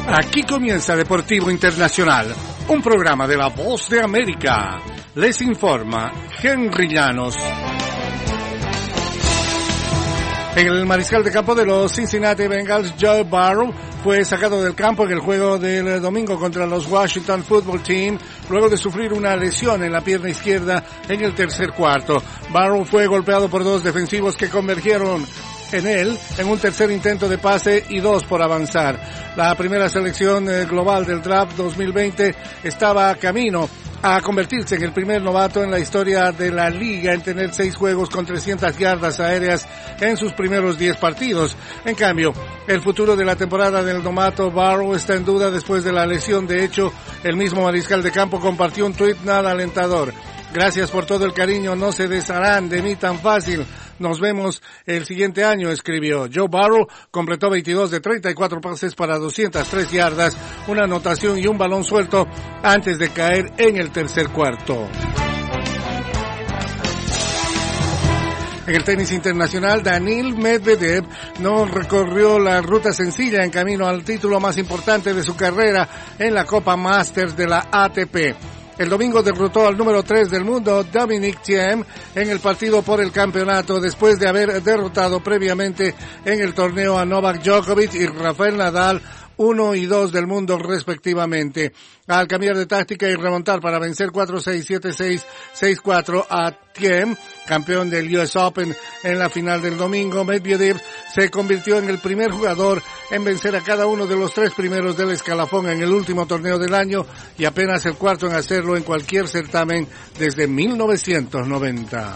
Aquí comienza Deportivo Internacional, un programa de La Voz de América. Les informa Henry Llanos. El mariscal de campo de los Cincinnati Bengals, Joe Burrow, fue sacado del campo en el juego del domingo contra los Washington Football Team, luego de sufrir una lesión en la pierna izquierda en el tercer cuarto. Burrow fue golpeado por dos defensivos que convergieron en él en un tercer intento de pase y dos por avanzar. La primera selección global del draft 2020 estaba a camino a convertirse en el primer novato en la historia de la liga en tener 6 juegos con 300 yardas aéreas en sus primeros 10 partidos. En cambio, el futuro de la temporada del novato Burrow está en duda después de la lesión. De hecho, el mismo mariscal de campo compartió un tuit nada alentador. Gracias por todo el cariño, no se desharán de mí tan fácil. Nos vemos el siguiente año, escribió. Joe Burrow completó 22 de 34 pases para 203 yardas, una anotación y un balón suelto antes de caer en el tercer cuarto. En el tenis internacional, Daniil Medvedev no recorrió la ruta sencilla en camino al título más importante de su carrera en la Copa Masters de la ATP. El domingo derrotó al número 3 del mundo, Dominic Thiem, en el partido por el campeonato, después de haber derrotado previamente en el torneo a Novak Djokovic y Rafael Nadal, 1 y 2 del mundo respectivamente. Al cambiar de táctica y remontar para vencer 4-6, 7-6, 6-4 a Thiem, campeón del US Open en la final del domingo, Medvedev se convirtió en el primer jugador en vencer a cada uno de los 3 primeros del escalafón en el último torneo del año y apenas el cuarto en hacerlo en cualquier certamen desde 1990.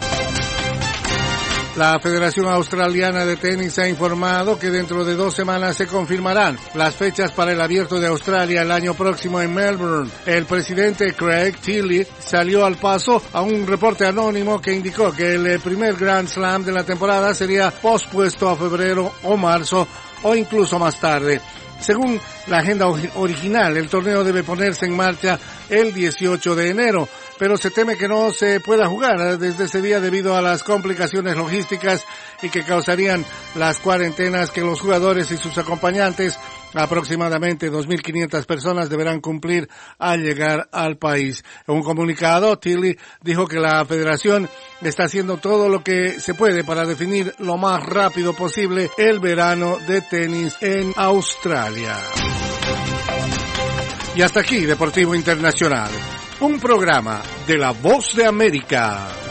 La Federación Australiana de Tenis ha informado que dentro de 2 semanas se confirmarán las fechas para el Abierto de Australia el año próximo en Melbourne. El presidente Craig Tiley salió al paso a un reporte anónimo que indicó que el primer Grand Slam de la temporada sería pospuesto a febrero o marzo o incluso más tarde. Según la agenda original, el torneo debe ponerse en marcha el 18 de enero, pero se teme que no se pueda jugar desde ese día debido a las complicaciones logísticas y que causarían las cuarentenas que los jugadores y sus acompañantes, aproximadamente 2.500 personas, deberán cumplir al llegar al país. En un comunicado, Tiley dijo que la federación está haciendo todo lo que se puede para definir lo más rápido posible el verano de tenis en Australia. Y hasta aquí, Deportivo Internacional, un programa de La Voz de América.